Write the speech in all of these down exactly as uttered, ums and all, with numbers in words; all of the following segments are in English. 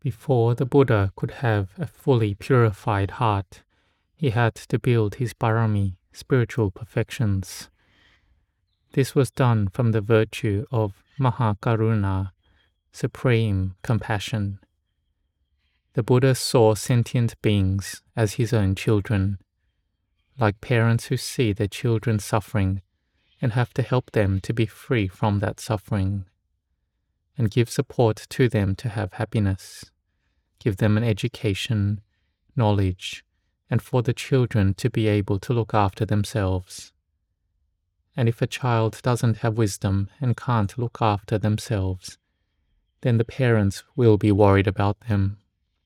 Before the Buddha could have a fully purified heart, he had to build his parami, spiritual perfections. This was done from the virtue of Mahakaruna, supreme compassion. The Buddha saw sentient beings as his own children, like parents who see their children suffering and have to help them to be free from that suffering, and give support to them to have happiness, give them an education, knowledge, and for the children to be able to look after themselves. And if a child doesn't have wisdom and can't look after themselves, then the parents will be worried about them.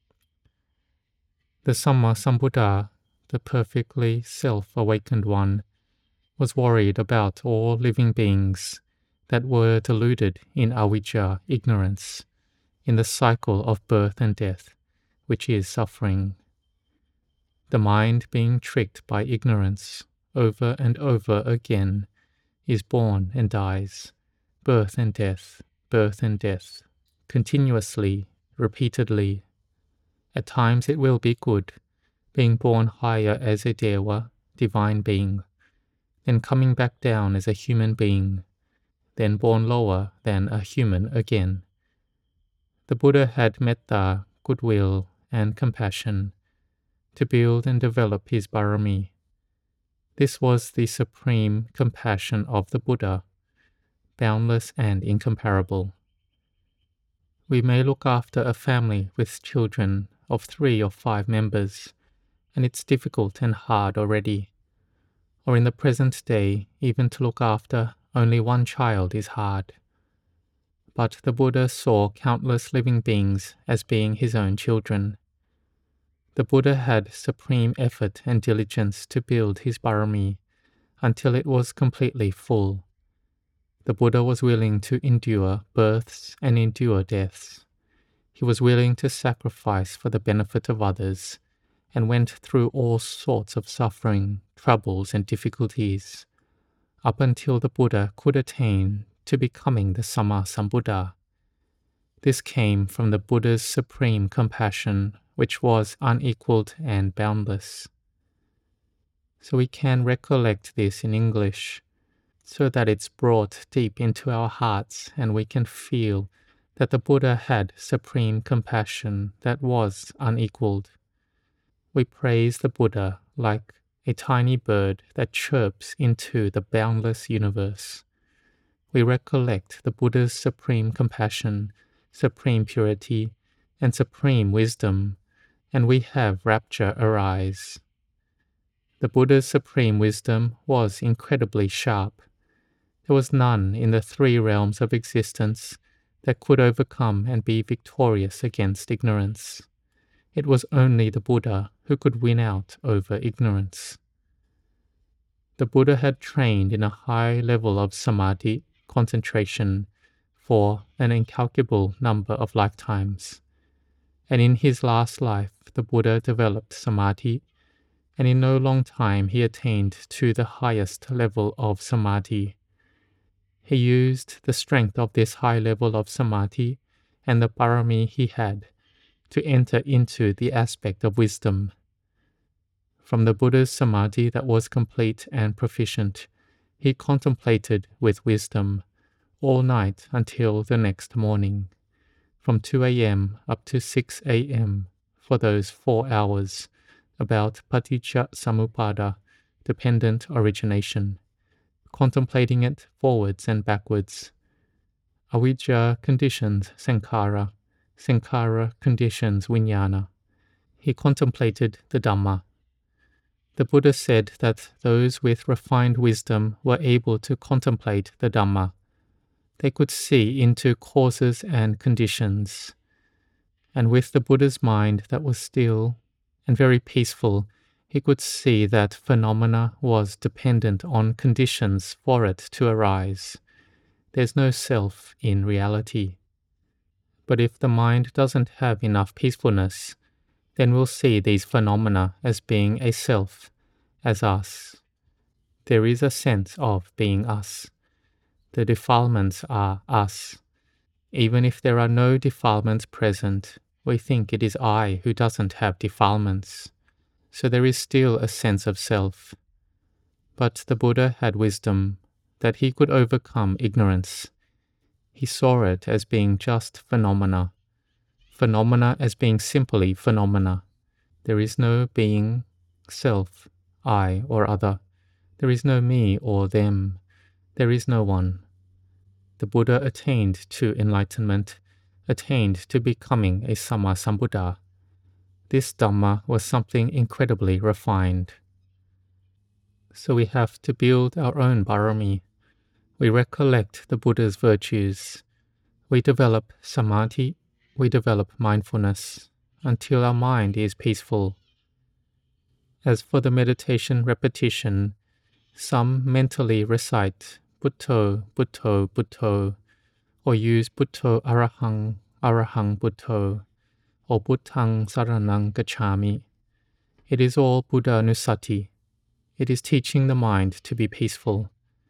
The Samma Sambuddha, the perfectly self-awakened one, was worried about all living beings that were deluded in avijja, ignorance, in the cycle of birth and death, which is suffering. The mind being tricked by ignorance over and over again is born and dies, birth and death, birth and death, continuously, repeatedly. At times it will be good, being born higher as a dewa, divine being, then coming back down as a human being, then born lower than a human again. The Buddha had metta, goodwill, and compassion to build and develop his parami. This was the supreme compassion of the Buddha, boundless and incomparable. We may look after a family with children of three or five members, and it's difficult and hard already. Or in the present day, even to look after only one child is hard. But the Buddha saw countless living beings as being his own children. The Buddha had supreme effort and diligence to build his parami until it was completely full. The Buddha was willing to endure births and endure deaths. He was willing to sacrifice for the benefit of others, and went through all sorts of suffering, troubles, and difficulties, up until the Buddha could attain to becoming the Samma Sambuddha. This came from the Buddha's supreme compassion, which was unequaled and boundless. So we can recollect this in English, so that it's brought deep into our hearts and we can feel that the Buddha had supreme compassion that was unequaled. We praise the Buddha like a tiny bird that chirps into the boundless universe. We recollect the Buddha's supreme compassion, supreme purity, and supreme wisdom, and we have rapture arise. The Buddha's supreme wisdom was incredibly sharp. There was none in the three realms of existence that could overcome and be victorious against ignorance. It was only the Buddha who could win out over ignorance. The Buddha had trained in a high level of samadhi, concentration, for an incalculable number of lifetimes. And in his last life, the Buddha developed samadhi, and in no long time he attained to the highest level of samadhi. He used the strength of this high level of samadhi and the parami he had to enter into the aspect of wisdom. From the Buddha's samadhi that was complete and proficient, he contemplated with wisdom all night until the next morning, from two a.m. up to six a.m. for those four hours, about paticca samuppada, dependent origination, contemplating it forwards and backwards. Avijja conditions sankhara, sankhara conditions vijnana. He contemplated the Dhamma. The Buddha said that those with refined wisdom were able to contemplate the Dhamma. They could see into causes and conditions. And with the Buddha's mind that was still and very peaceful, he could see that phenomena was dependent on conditions for it to arise. There's no self in reality. But if the mind doesn't have enough peacefulness, then we'll see these phenomena as being a self, as us. There is a sense of being us. The defilements are us. Even if there are no defilements present, We think it is I who doesn't have defilements, so there is still a sense of self. But the Buddha had wisdom that he could overcome ignorance. He saw it as being just phenomena, phenomena as being simply phenomena. There is no being, self, I or other. There is no me or them. There is no one. The Buddha attained to enlightenment, attained to becoming a Samma Sambuddha. This Dhamma was something incredibly refined. So we have to build our own Barami. We recollect the Buddha's virtues. We develop samadhi, we develop mindfulness, until our mind is peaceful. As for the meditation repetition, some mentally recite Butto, Butto, Butto, or use Butto Arahang, Arahang Butto, or Buddhang Saranang Gacchami. It is all Buddha Nusati. It is teaching the mind to be peaceful.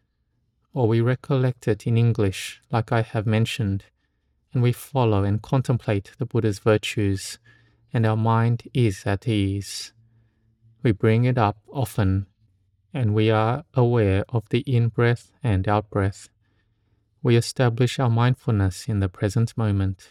Or we recollect it in English, like I have mentioned, and we follow and contemplate the Buddha's virtues, and our mind is at ease. We bring it up often, and we are aware of the in-breath and out-breath. We establish our mindfulness in the present moment.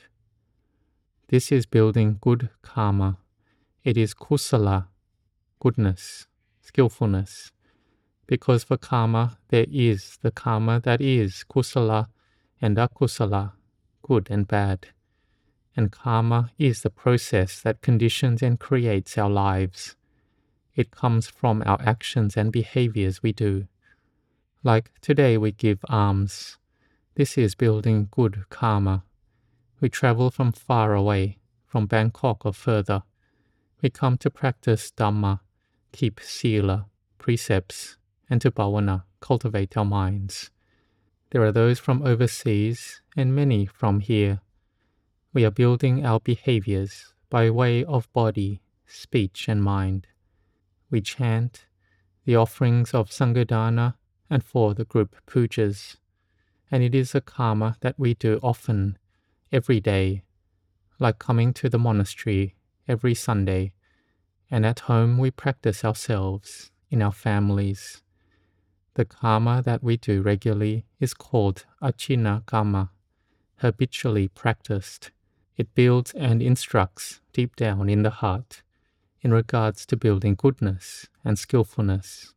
This is building good karma. It is kusala, goodness, skillfulness. Because for karma, there is the karma that is kusala and akusala, good and bad. And karma is the process that conditions and creates our lives. It comes from our actions and behaviors we do. Like today we give alms. This is building good karma. We travel from far away, from Bangkok or further. We come to practice Dhamma, keep sila, precepts, and to bhavana, cultivate our minds. There are those from overseas and many from here. We are building our behaviors by way of body, speech, and mind. We chant the offerings of Sanghadana and for the group pujas, and it is a karma that we do often, every day, like coming to the monastery every Sunday, and at home we practice ourselves, in our families. The karma that we do regularly is called achina karma, habitually practiced. It builds and instructs deep down in the heart in regards to building goodness and skillfulness.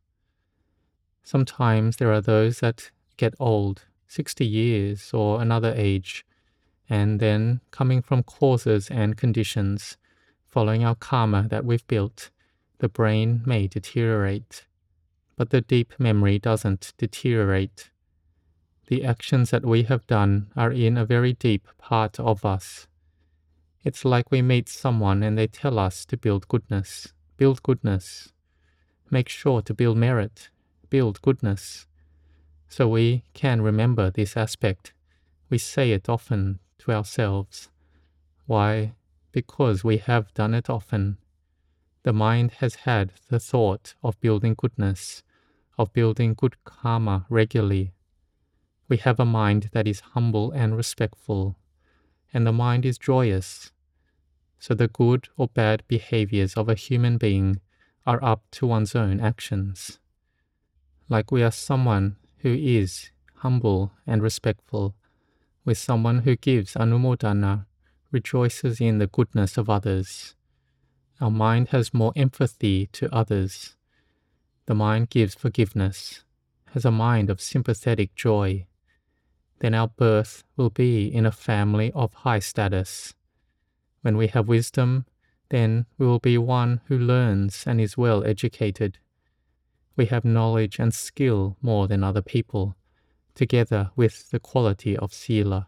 Sometimes there are those that get old, sixty years or another age, and then coming from causes and conditions, following our karma that we've built, the brain may deteriorate. But the deep memory doesn't deteriorate. The actions that we have done are in a very deep part of us. It's like we meet someone and they tell us to build goodness, build goodness. Make sure to build merit, build goodness. So we can remember this aspect. We say it often to ourselves. Why? Because we have done it often. The mind has had the thought of building goodness, of building good karma regularly. We have a mind that is humble and respectful, and the mind is joyous. So the good or bad behaviors of a human being are up to one's own actions. Like we are someone who is humble and respectful, with someone who gives anumodana, rejoices in the goodness of others. Our mind has more empathy to others. The mind gives forgiveness, has a mind of sympathetic joy. Then our birth will be in a family of high status. When we have wisdom, then we will be one who learns and is well educated. We have knowledge and skill more than other people, together with the quality of sila.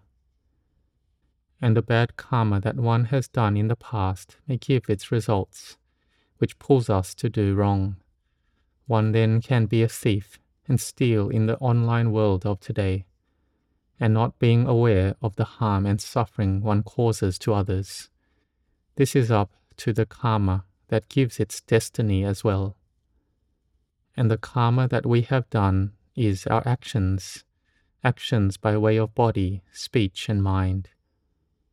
And the bad karma that one has done in the past may give its results, which pulls us to do wrong. One then can be a thief and steal in the online world of today, and not being aware of the harm and suffering one causes to others. This is up to the karma that gives its destiny as well. And the karma that we have done is our actions, actions by way of body, speech, and mind.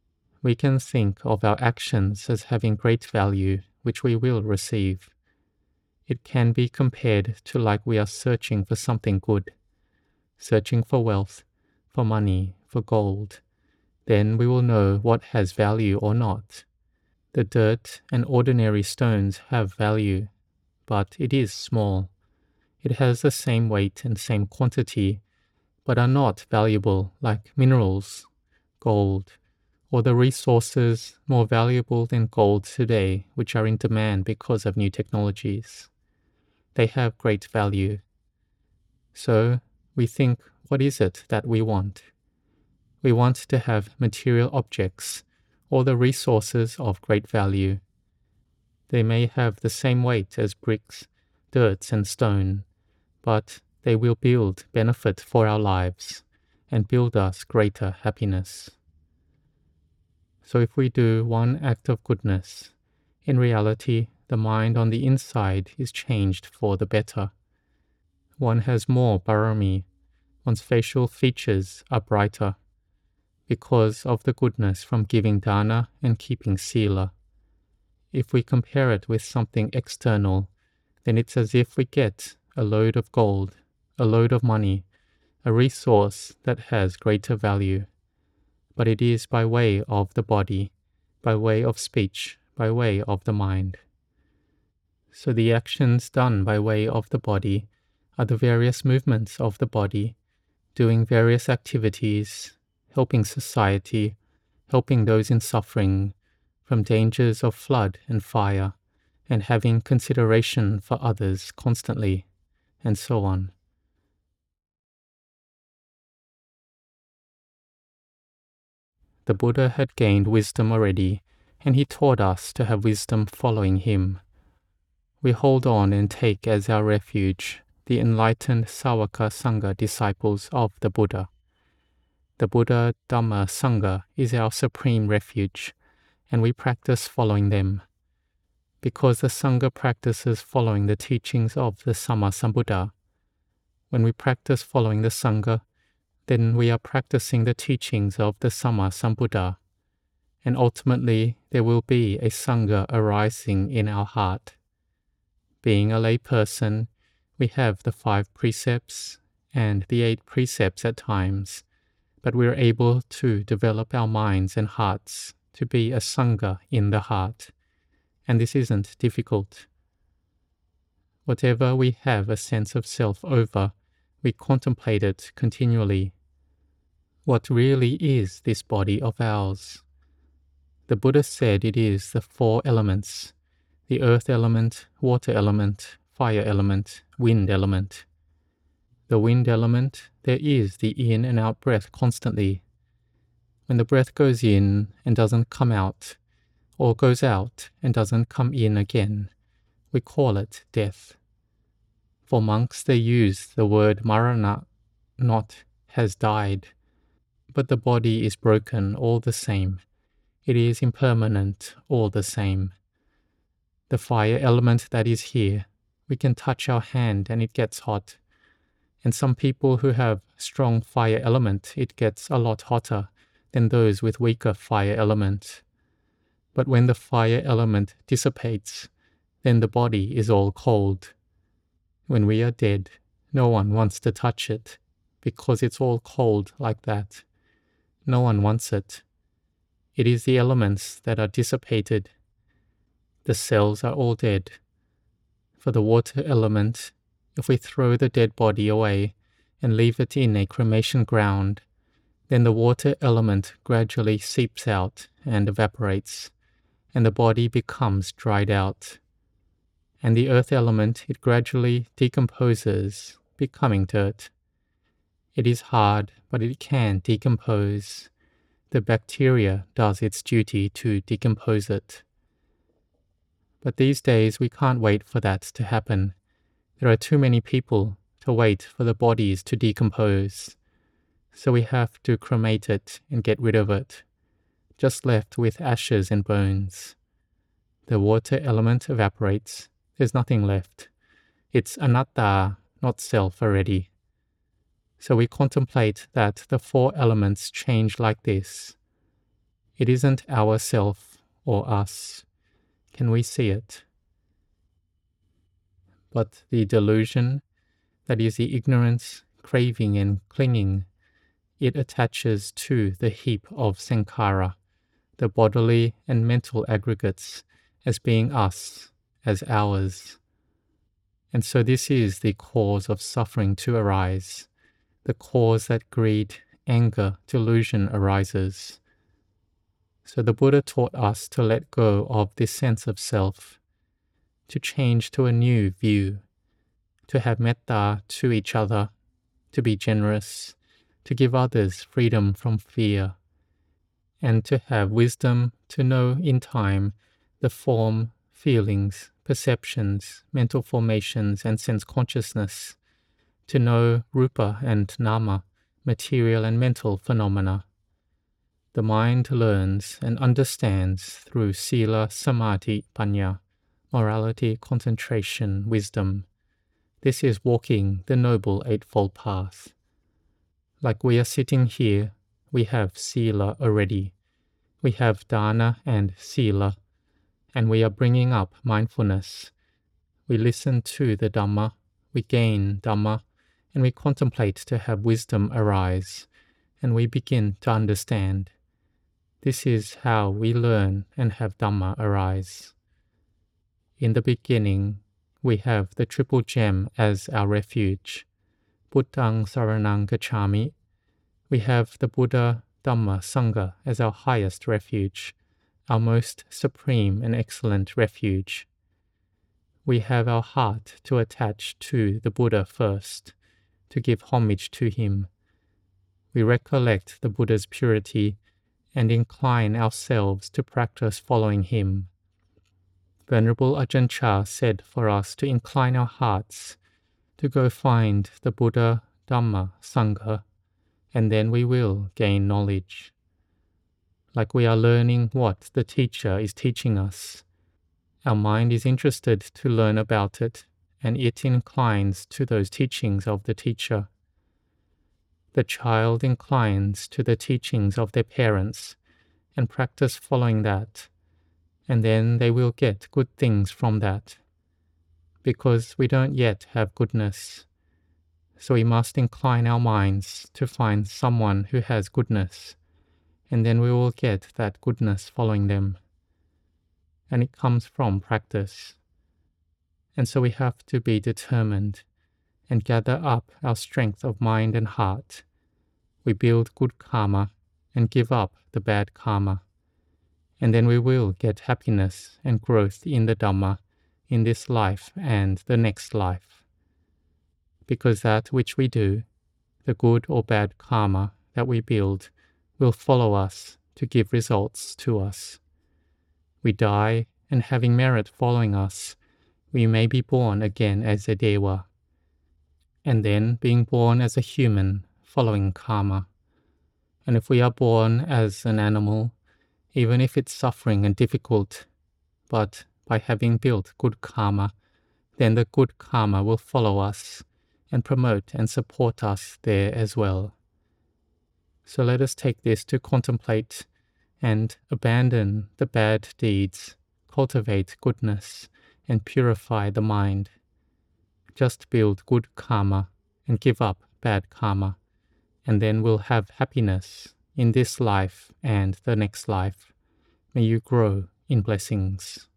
We can think of our actions as having great value, which we will receive. It can be compared to like we are searching for something good, searching for wealth, for money, for gold. Then we will know what has value or not. The dirt and ordinary stones have value, but it is small. It has the same weight and same quantity, but are not valuable like minerals, gold, or the resources more valuable than gold today, which are in demand because of new technologies. They have great value. So we think, what is it that we want? We want to have material objects or the resources of great value. They may have the same weight as bricks, dirt, and stone, but they will build benefit for our lives and build us greater happiness. So if we do one act of goodness, in reality, the mind on the inside is changed for the better. One has more barami, one's facial features are brighter, because of the goodness from giving dana and keeping sila. If we compare it with something external, then it's as if we get a load of gold, a load of money, a resource that has greater value. But it is by way of the body, by way of speech, by way of the mind. So the actions done by way of the body are the various movements of the body, doing various activities, helping society, helping those in suffering from dangers of flood and fire, and having consideration for others constantly, and so on. The Buddha had gained wisdom already, and he taught us to have wisdom following him. We hold on and take as our refuge the enlightened Sawaka Sangha disciples of the Buddha. The Buddha Dhamma Sangha is our supreme refuge, and we practice following them. Because the Sangha practices following the teachings of the Sammasambuddha. When we practice following the Sangha, then we are practicing the teachings of the Sammasambuddha, and ultimately there will be a Sangha arising in our heart. Being a lay person, we have the five precepts and the eight precepts at times, but we are able to develop our minds and hearts to be a Sangha in the heart, and this isn't difficult. Whatever we have a sense of self over, we contemplate it continually. What really is this body of ours? The Buddha said it is the four elements, the earth element, water element, fire element, wind element. The wind element, there is the in and out breath constantly. When the breath goes in and doesn't come out, or goes out and doesn't come in again, we call it death. For monks, they use the word marana, not has died, but the body is broken all the same. It is impermanent all the same. The fire element that is here, we can touch our hand and it gets hot. And some people who have strong fire element, it gets a lot hotter than those with weaker fire element. But when the fire element dissipates, then the body is all cold. When we are dead, no one wants to touch it, because it's all cold like that. No one wants it. It is the elements that are dissipated. The cells are all dead. For the water element, if we throw the dead body away and leave it in a cremation ground, then the water element gradually seeps out and evaporates, and the body becomes dried out. And the earth element, it gradually decomposes, becoming dirt. It is hard, but it can decompose. The bacteria does its duty to decompose it. But these days we can't wait for that to happen. There are too many people to wait for the bodies to decompose. So we have to cremate it and get rid of it, just left with ashes and bones. The water element evaporates. There's nothing left. It's anatta, not self already. So we contemplate that the four elements change like this. It isn't our self or us. Can we see it? But the delusion, that is the ignorance, craving and clinging, it attaches to the heap of sankhara, the bodily and mental aggregates, as being us, as ours. And so this is the cause of suffering to arise, the cause that greed, anger, delusion arises. So the Buddha taught us to let go of this sense of self, to change to a new view, to have metta to each other, to be generous, to give others freedom from fear, and to have wisdom to know in time the form, feelings, perceptions, mental formations, and sense consciousness, to know rupa and nama, material and mental phenomena. The mind learns and understands through sila, samadhi, panya, morality, concentration, wisdom. This is walking the Noble Eightfold Path. Like we are sitting here, we have sila already. We have dana and sila, and we are bringing up mindfulness. We listen to the Dhamma, we gain Dhamma, and we contemplate to have wisdom arise, and we begin to understand. This is how we learn and have Dhamma arise. In the beginning, we have the Triple Gem as our refuge. Buddhaṃ Saraṇaṃ Gacchāmi. We have the Buddha, Dhamma, Sangha as our highest refuge, our most supreme and excellent refuge. We have our heart to attach to the Buddha first, to give homage to him. We recollect the Buddha's purity and incline ourselves to practice following him. Venerable Ajahn Chah said for us to incline our hearts to go find the Buddha, Dhamma, Sangha, and then we will gain knowledge. Like we are learning what the teacher is teaching us. Our mind is interested to learn about it, and it inclines to those teachings of the teacher. The child inclines to the teachings of their parents and practice following that, and then they will get good things from that. Because we don't yet have goodness, so we must incline our minds to find someone who has goodness, and then we will get that goodness following them. And it comes from practice. And so we have to be determined and gather up our strength of mind and heart. We build good karma and give up the bad karma. And then we will get happiness and growth in the Dhamma in this life and the next life. Because that which we do, the good or bad karma that we build, will follow us to give results to us. We die, and having merit following us, we may be born again as a Deva, and then being born as a human, following karma. And if we are born as an animal, even if it's suffering and difficult, but by having built good karma, then the good karma will follow us and promote and support us there as well. So let us take this to contemplate and abandon the bad deeds, cultivate goodness, and purify the mind. Just build good karma and give up bad karma, and then we'll have happiness in this life and the next life. May you grow in blessings.